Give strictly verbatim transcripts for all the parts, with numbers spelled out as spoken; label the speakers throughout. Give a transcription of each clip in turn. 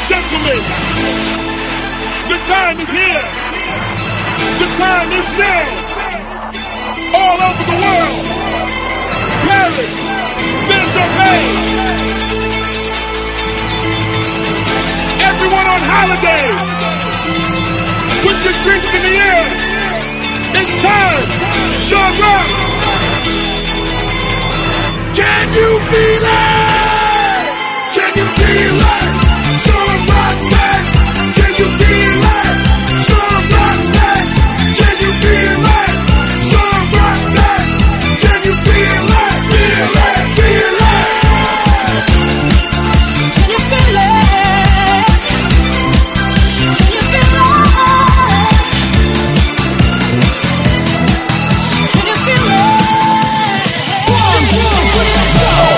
Speaker 1: and gentlemen, the time is here. The time is now. All over the world. Paris, Saint-Germain. Everyone on holiday. Put your drinks in the air. It's time. Sean Rock. Can you feel it? Can you feel it? Sean Rock says. Can you feel it? Sean Rock says. Can you feel it? Sean Rock says. Can you feel it? Feel it, feel it.
Speaker 2: Can you feel it? Can you feel it? Can you feel it? One, two, three, let's go!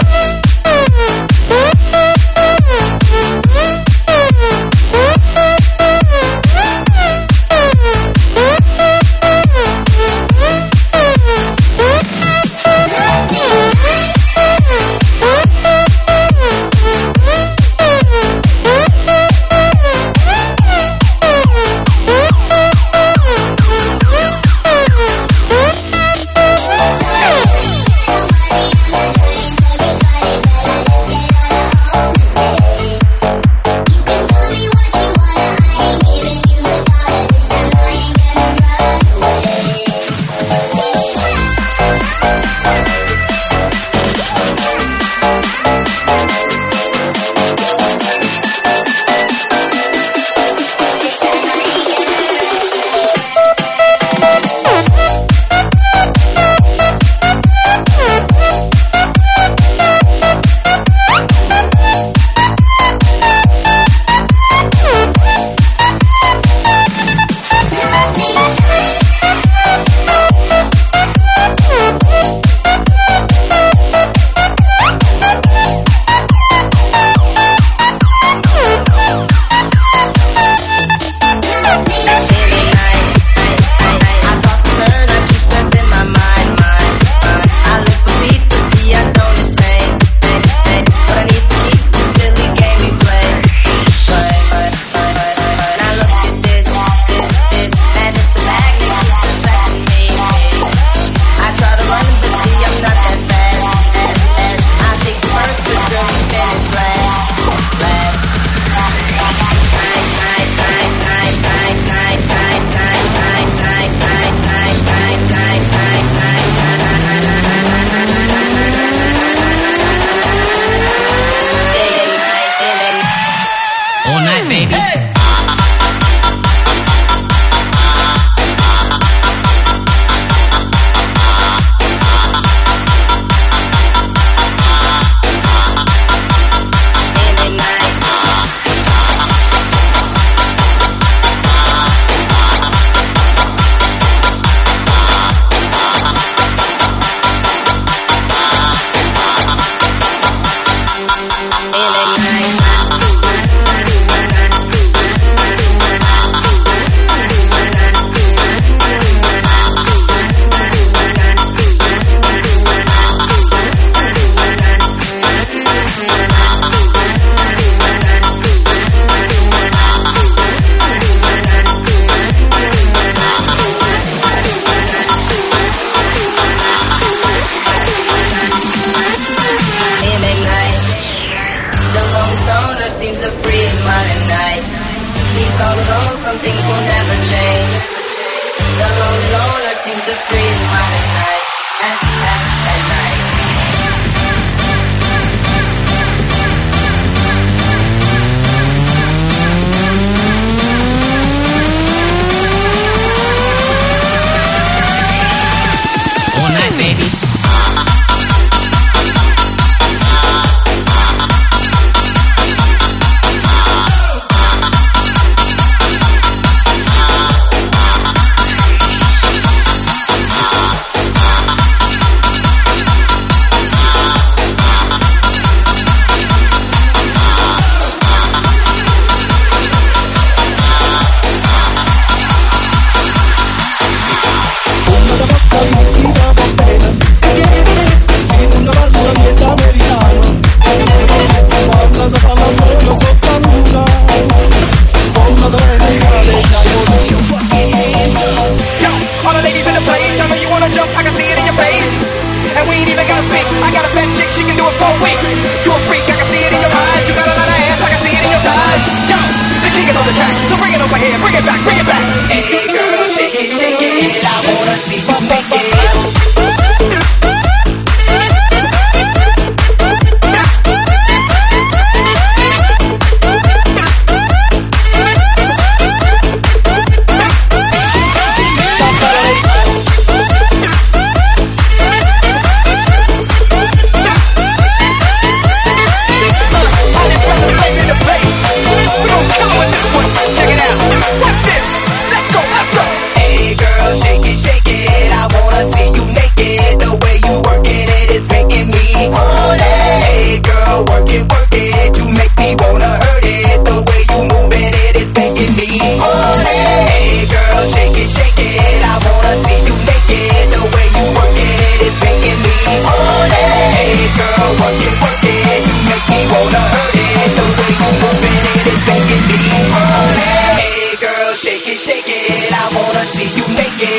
Speaker 1: bring it back, bring it back. Hey girl, shake it, shake it. I wanna see you make it. Shake it, shake it, I wanna see you naked.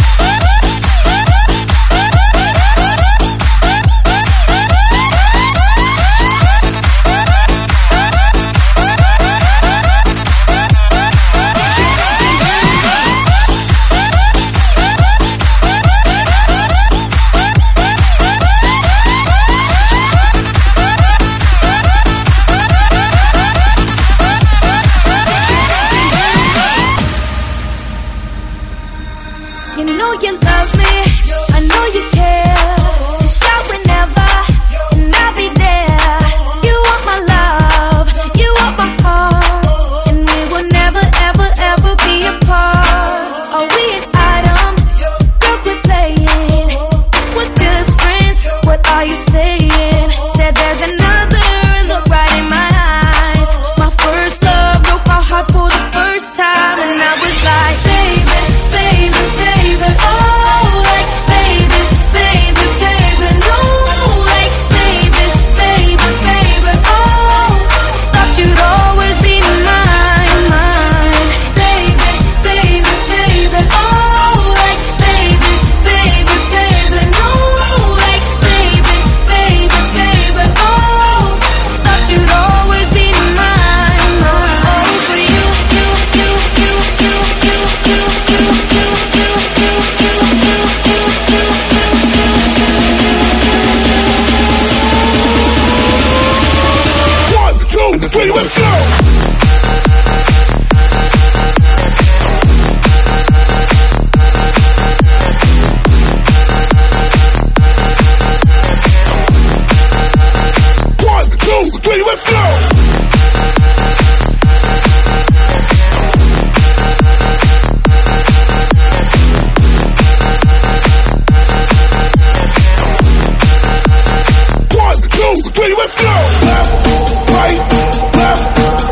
Speaker 2: You know you love me, I know you care. Just shout whenever, and I'll be there. You want my love, you want my heart, and we will never, ever, ever be apart. Are we an item? Girl, quit playing. We're just friends, what are you saying? Said there's another, look right in my eyes. My first love broke my heart for the first time, and I was like, baby, baby, baby. Oh, like baby, baby, baby, no, like baby, baby, baby, oh, I thought you'd always be mine, mine, baby, baby, baby, oh, like baby, baby, baby, no, like baby, baby, baby, oh, I thought you'd always be mine, mine, oh, for you, you, you, you, you, you, you, you, you, you, you.
Speaker 1: One, two, three, let's go! One, two, three, let's go! Three, let's go! Left, right, left,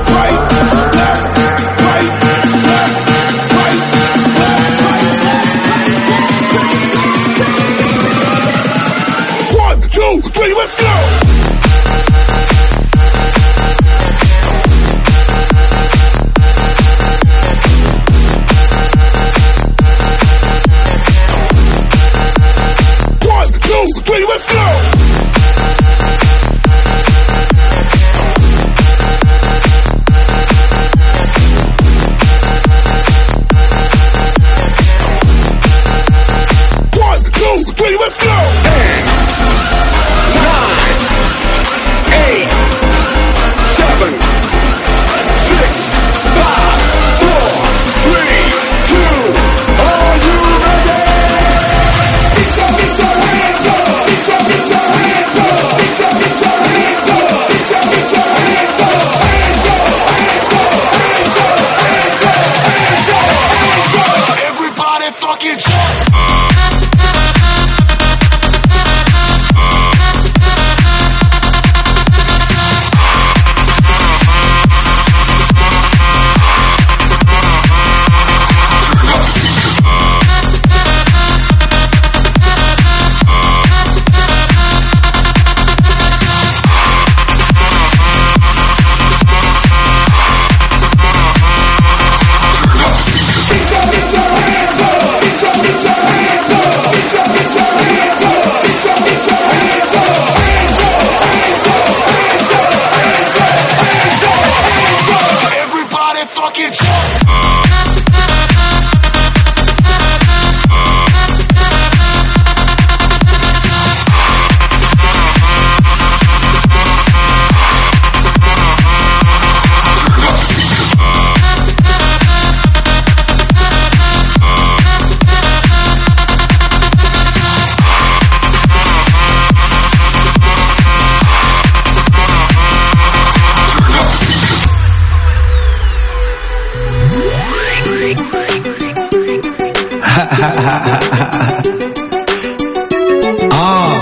Speaker 1: 哦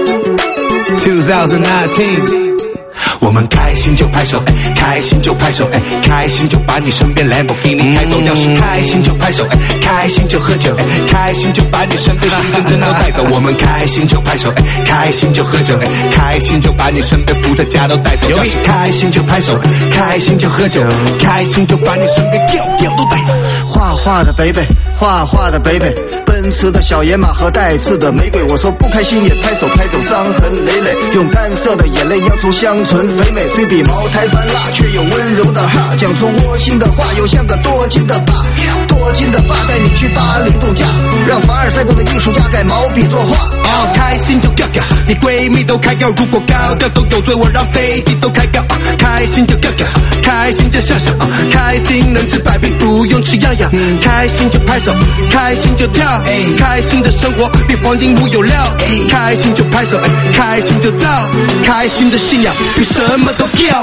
Speaker 1: twenty nineteen我们开心就拍手，哎，开心就拍手，哎，开心就把你身边兰博基尼开走。要是开心就拍手，哎，开心就喝酒，哎，开心就把你身边新人真都带走。我们开心就拍手，哎，开心就喝酒，哎，开心就把你身边伏特加都带走。要是开心就拍手，开心就喝酒，开心就把你身边调调都带走。
Speaker 3: 画画的北北，画画的北北。奔驰的小野马和带刺的玫瑰，我说不开心也拍手拍走，伤痕累累，用干涩的眼泪酿出香醇肥美，虽比茅台般辣，却有温柔的哈，讲出窝心的话，又像个多金的爸，多金的爸带你去巴黎度假，让凡尔赛宫的艺术家改毛笔作画。
Speaker 1: 哦，开心就跳跳，你闺蜜都开高，如果高调都有罪，我让飞机都开高。啊、开心就跳跳，开心就笑笑，啊、开心能治百病，不用吃药药。嗯、开心就拍手，开心就跳。开心的生活比黄金屋有料，开心就拍手，开心就造，开心的信仰比什么都要。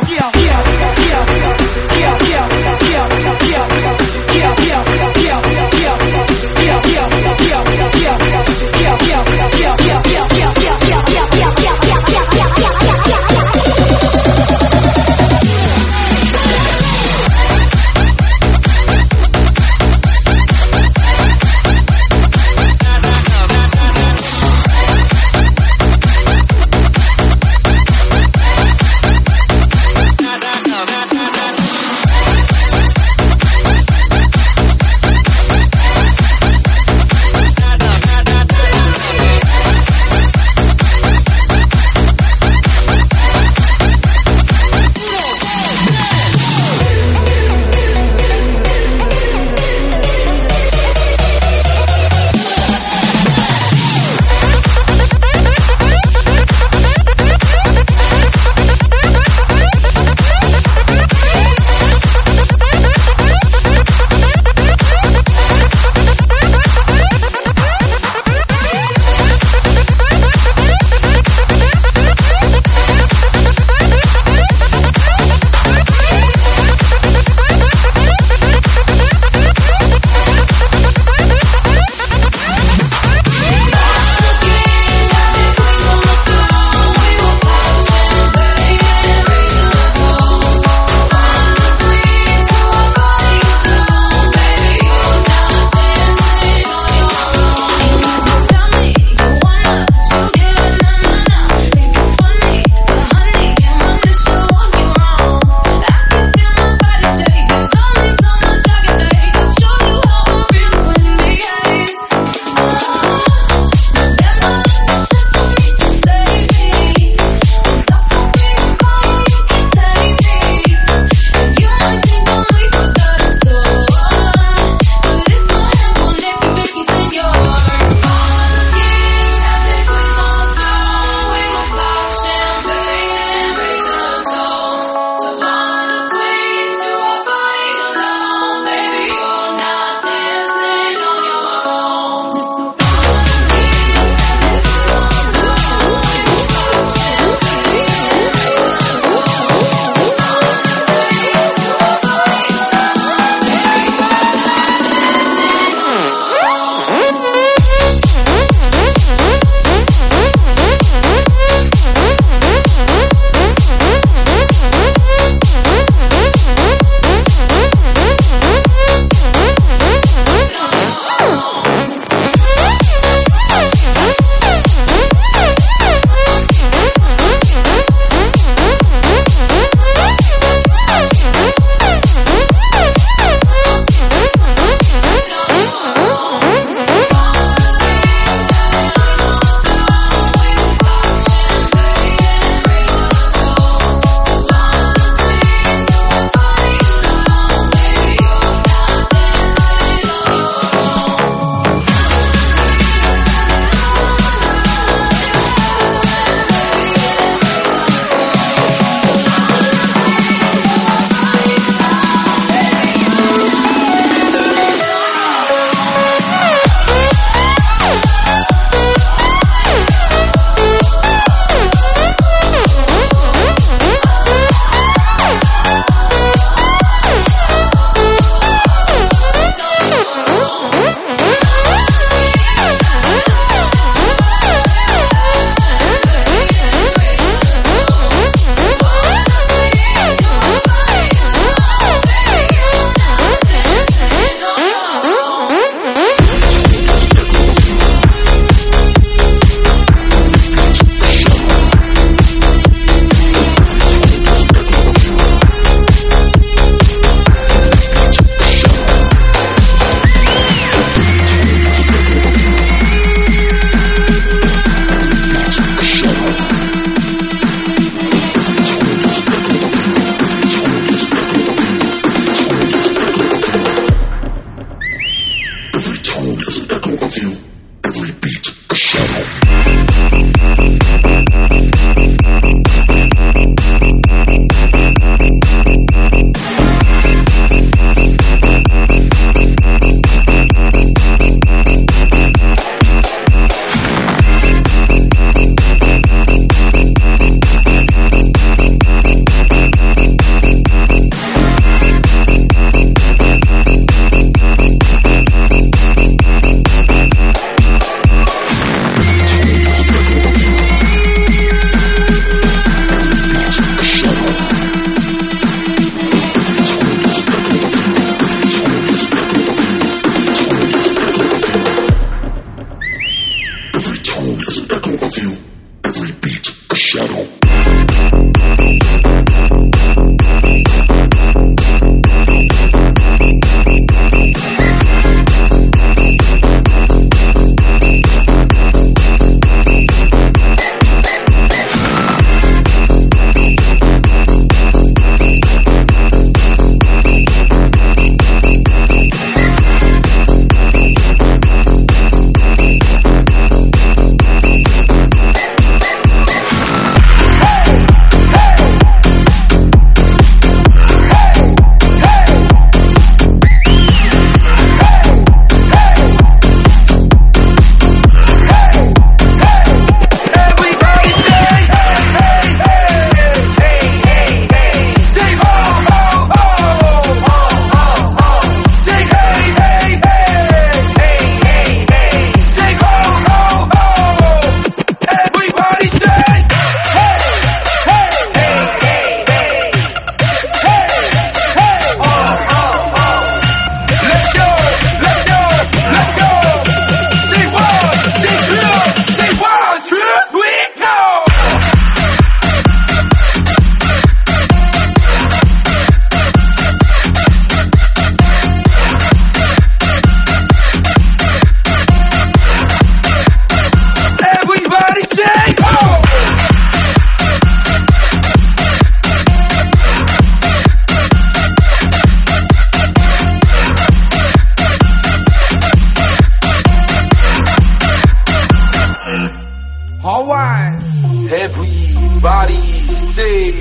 Speaker 1: say,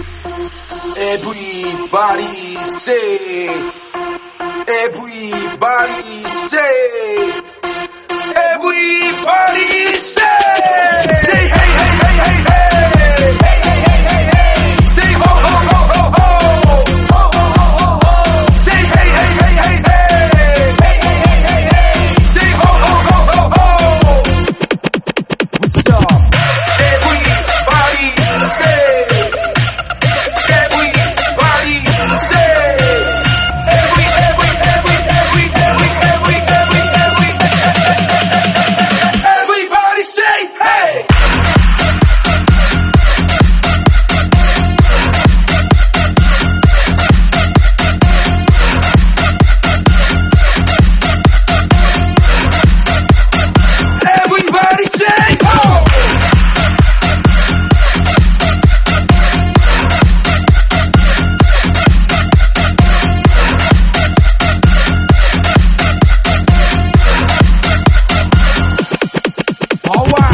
Speaker 1: everybody say, everybody say, everybody say, say hey, hey, hey, hey, hey, hey, hey, hey, hey, hey, say ho, ho, ho, ho, ho, ho, ho, ho, ho, say hey, hey, hey, hey, hey, hey, hey, hey, hey, hey, say ho, ho, ho, ho, ho. What's up? Everybody say, everybody say, every, every, every, every, every, every, every, every, everybody say, hey. Everybody say, oh. All right.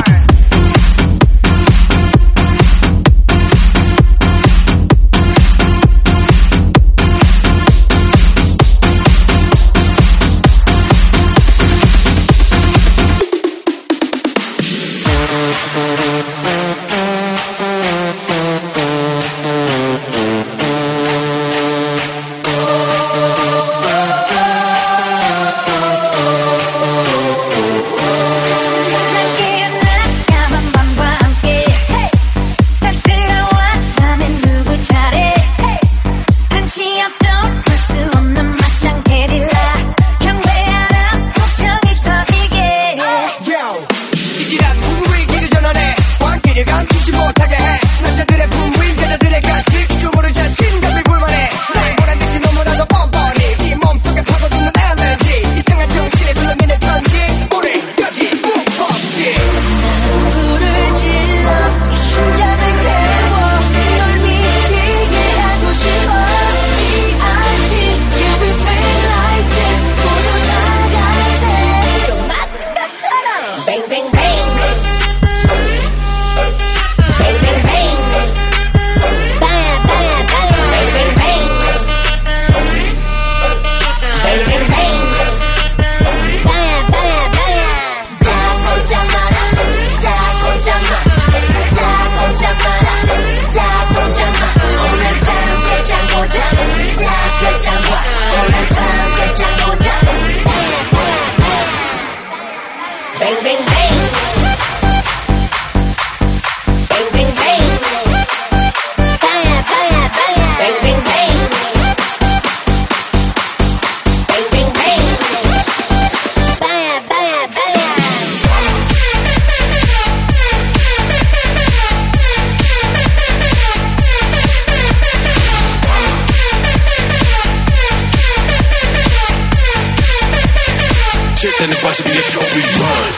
Speaker 4: Then it's about to be a show we run.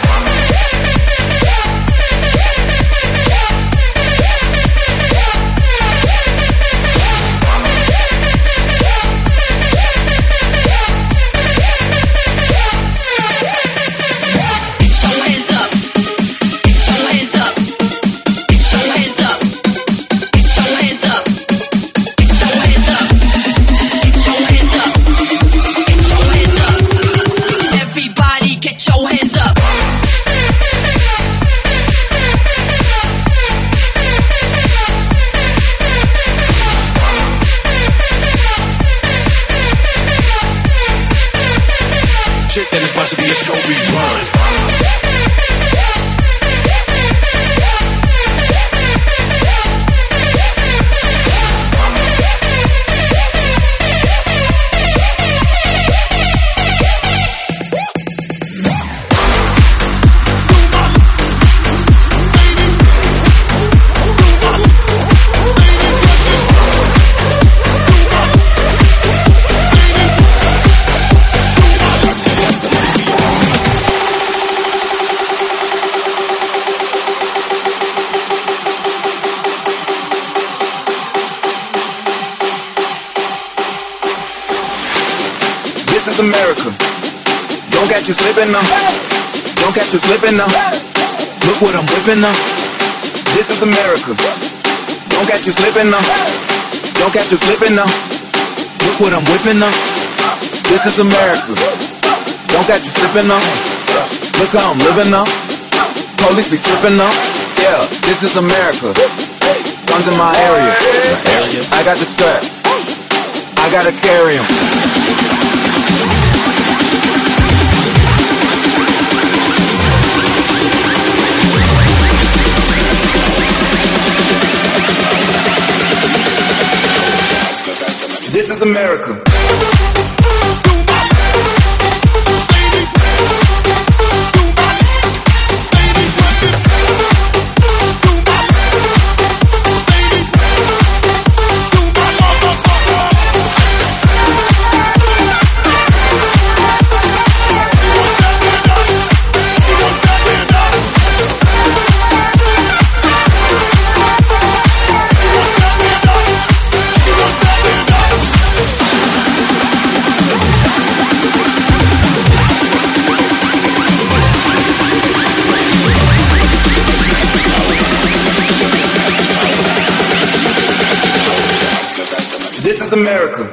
Speaker 4: Then it's about to be a show we run.
Speaker 1: This is America. Don't catch you slipping now. Don't catch you slipping now. Look what I'm whipping now. This is America.
Speaker 5: Don't catch you slipping now. Don't catch you slipping now. Look what I'm whipping now. This is America. Don't catch you slipping now. Look how I'm living now. Police be tripping now. Yeah, this is America. Guns in my area. My area. I got the strap. I gotta carry 'em. This is America. This is America.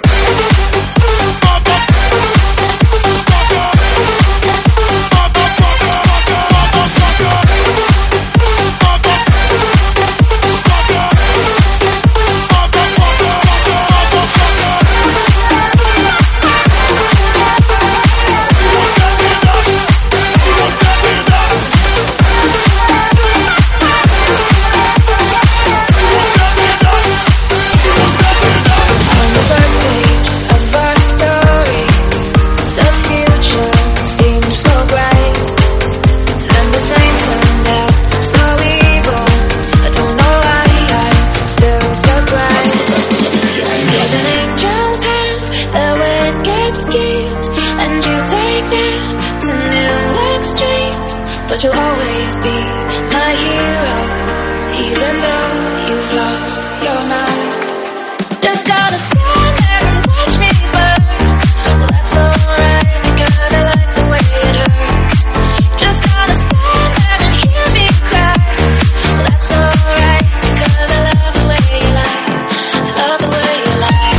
Speaker 5: But you'll always be my hero, even though you've lost your mind. Just gotta stand there and watch me burn. Well, that's alright, because I like the way it hurts. Just gotta stand there and hear me cry. Well, that's alright, because I love the way you lie. I love the way you lie.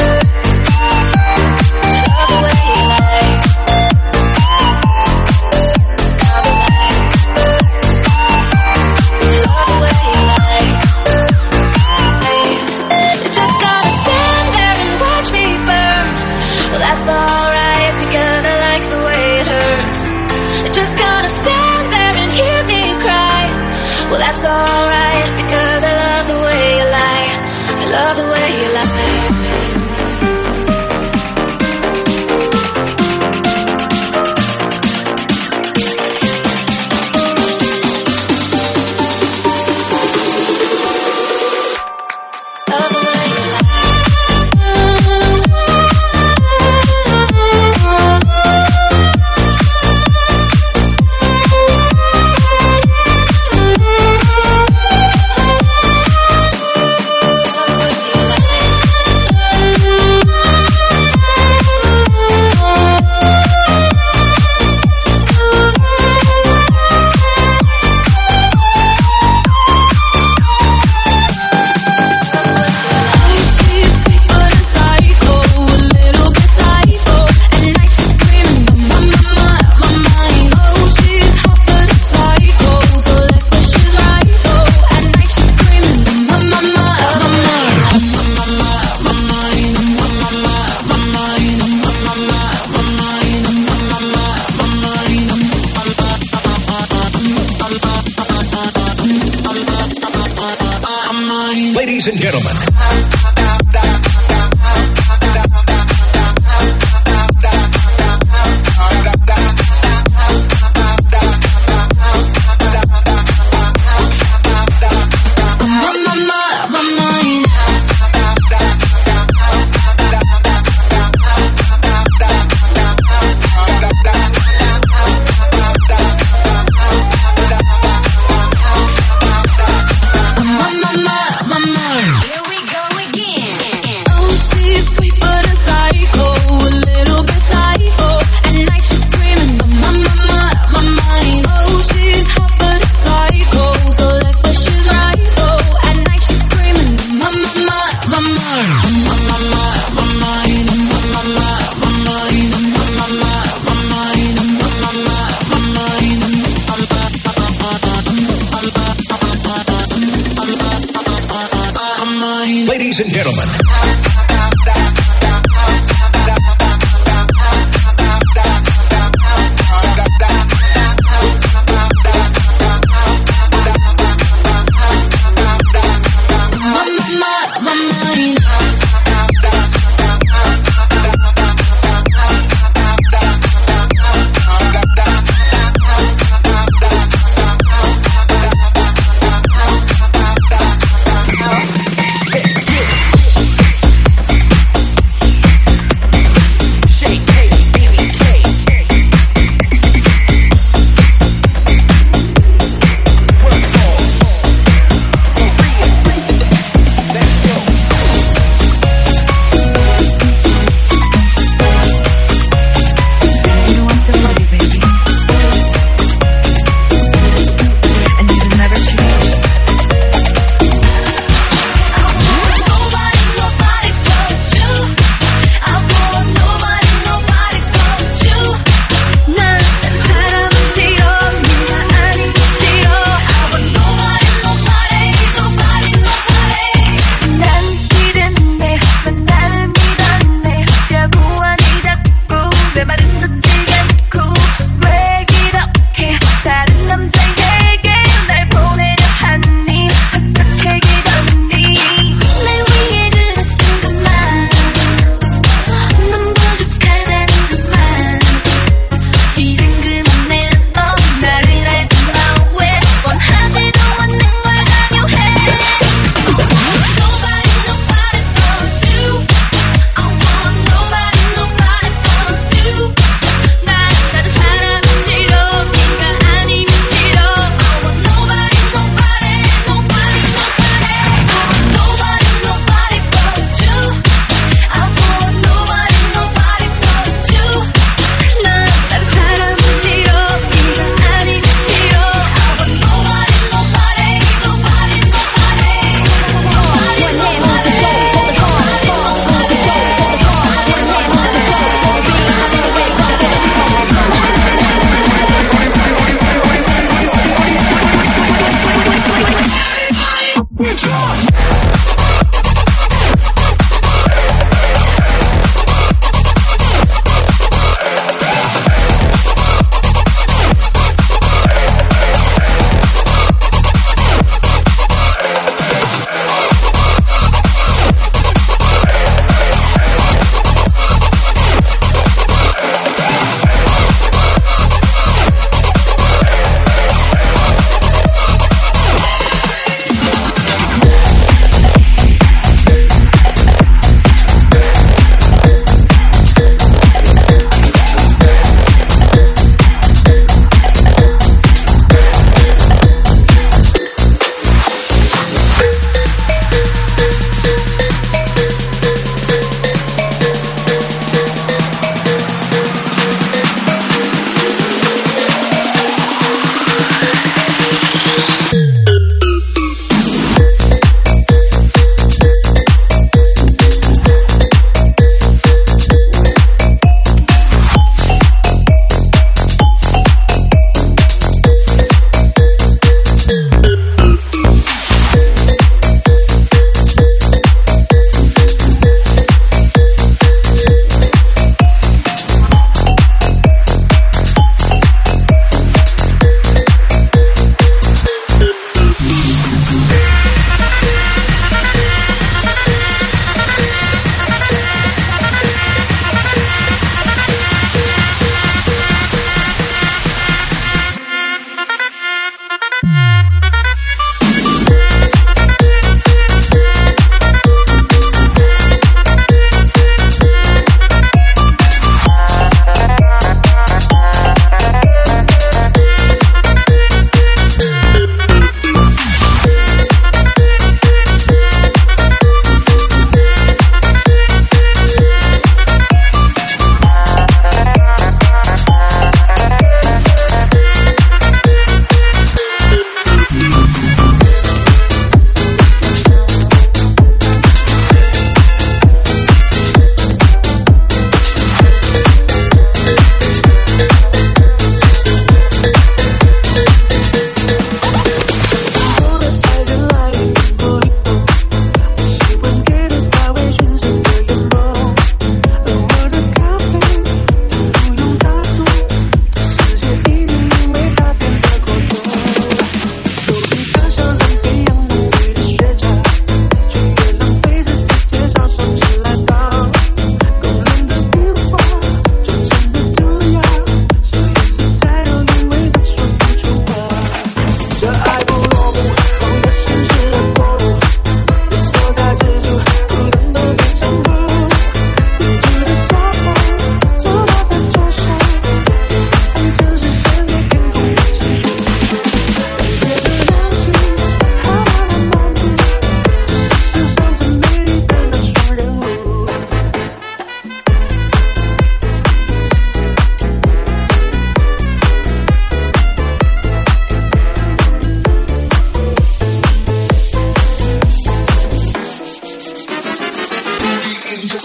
Speaker 5: I love the way you lie. That's alright, because I like the way it hurts. Just gotta stand there and hear me cry. Well, that's alright, because I love the way you lie. I love the way you lie.
Speaker 6: Ladies and gentlemen.
Speaker 2: Here we
Speaker 6: Ladies and gentlemen.
Speaker 5: Yeah.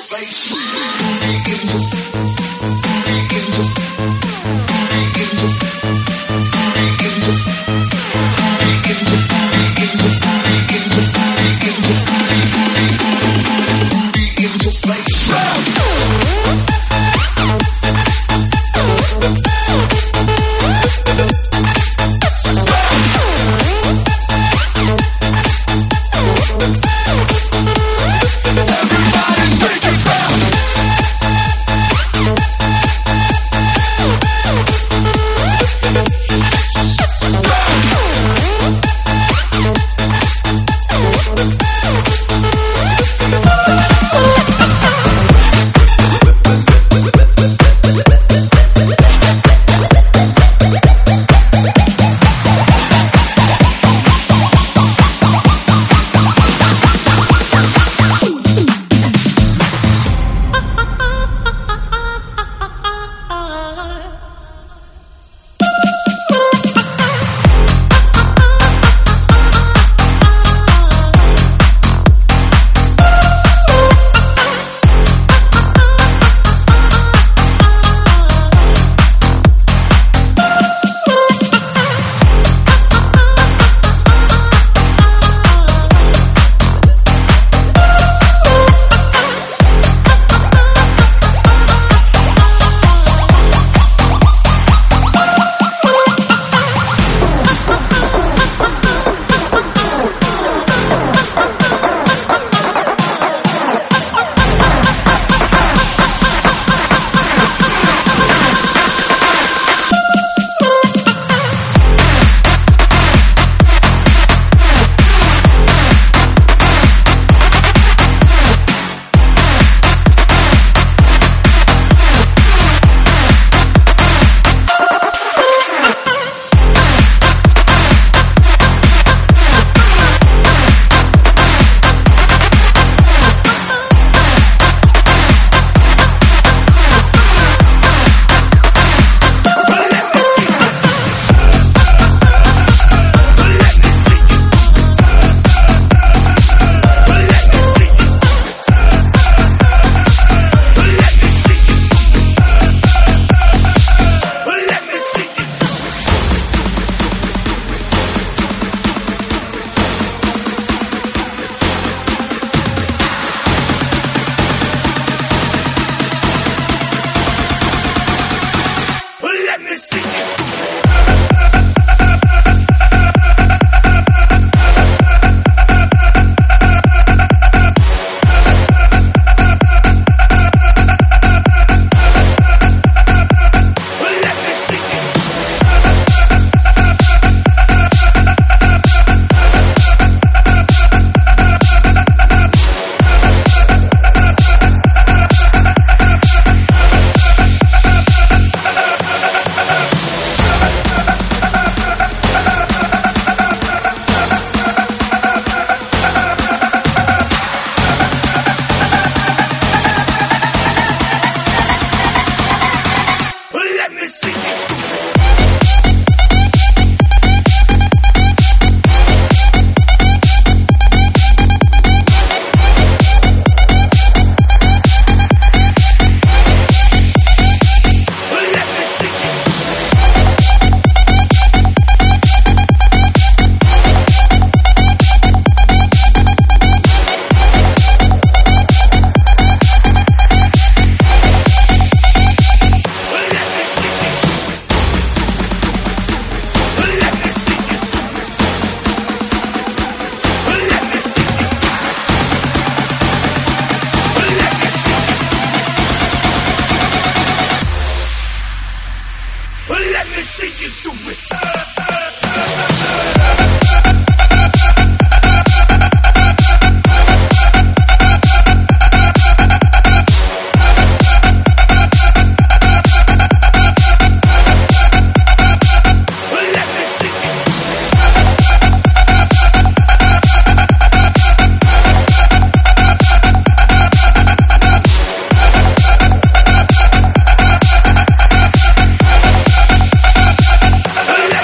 Speaker 1: Let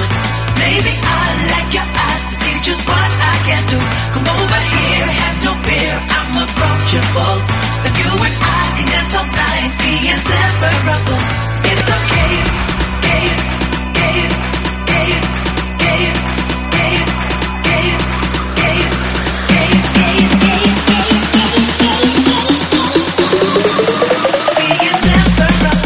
Speaker 5: Maybe I'd like your eyes to see just what I can do. Come over here, have no fear, I'm approachable. Then you and I can dance all night, be inseparable. It's okay, game, game, game, game, game, game, game, game, game, game, game, be inseparable.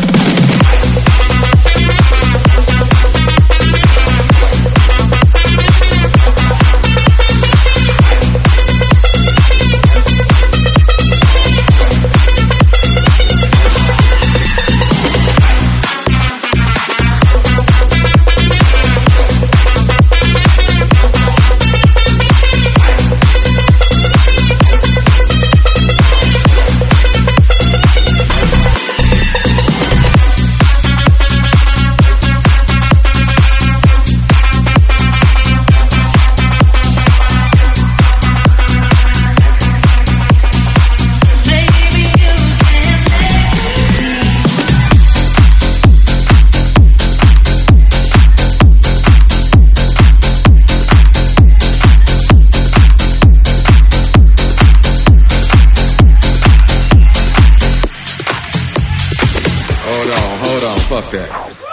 Speaker 6: Fuck that.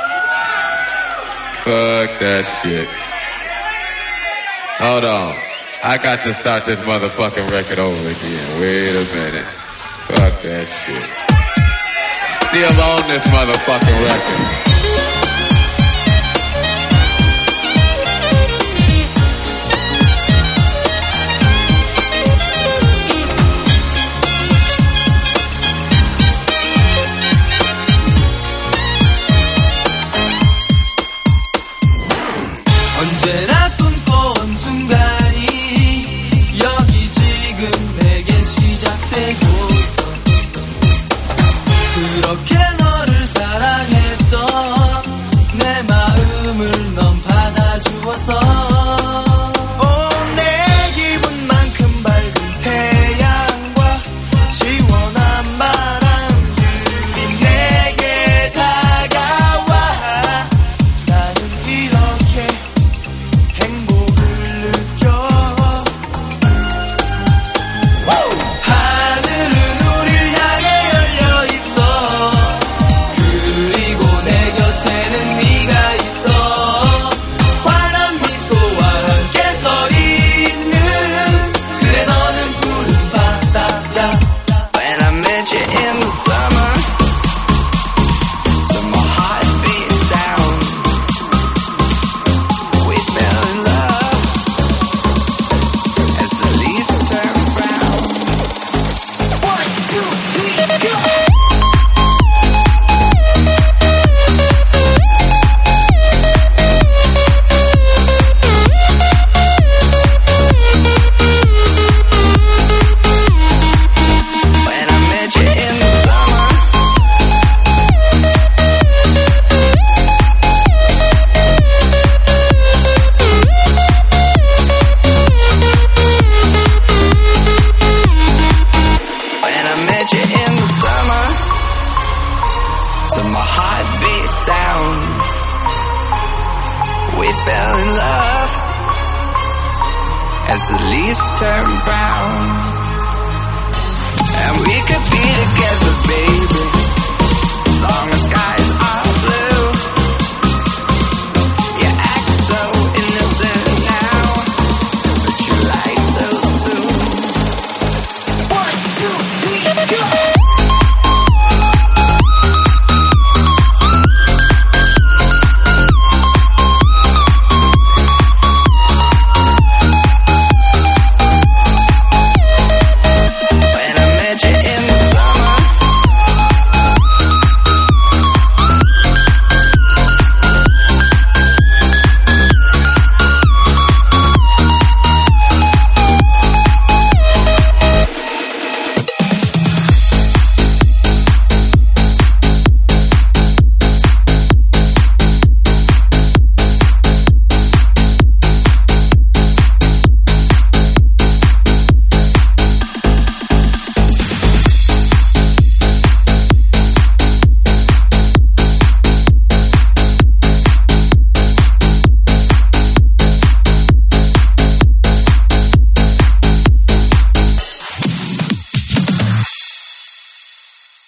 Speaker 6: Fuck that shit. Hold on. I got to start this motherfucking record over again. Wait a minute. Fuck that shit. Still on this motherfucking record.
Speaker 7: 언제나 꿈꿔온 순간이 여기 지금 내게 시작되고 있어. 그렇게 너를 사랑했던 내 마음을 넌 받아주었어. 오, 내 기분만큼 밝은 태양과 시원한 바람들이 내게 다가와. 나는 이렇게 행복을 느껴. 하늘은 우릴 향해 열려 있어. 그리고 내 곁에는 네가 있어. 환한 미소와 함께 서 있는 그래 너는 푸른 바다야.
Speaker 3: When I met you in the summer, to my heartbeat sound, we fell in love as the leaves turn brown.
Speaker 5: One, two, three, go!
Speaker 3: When I met you in the summer, when I met you in the summer, to my heartbeat sound, we fell in love as the leaves turn brown. And we could be together, baby.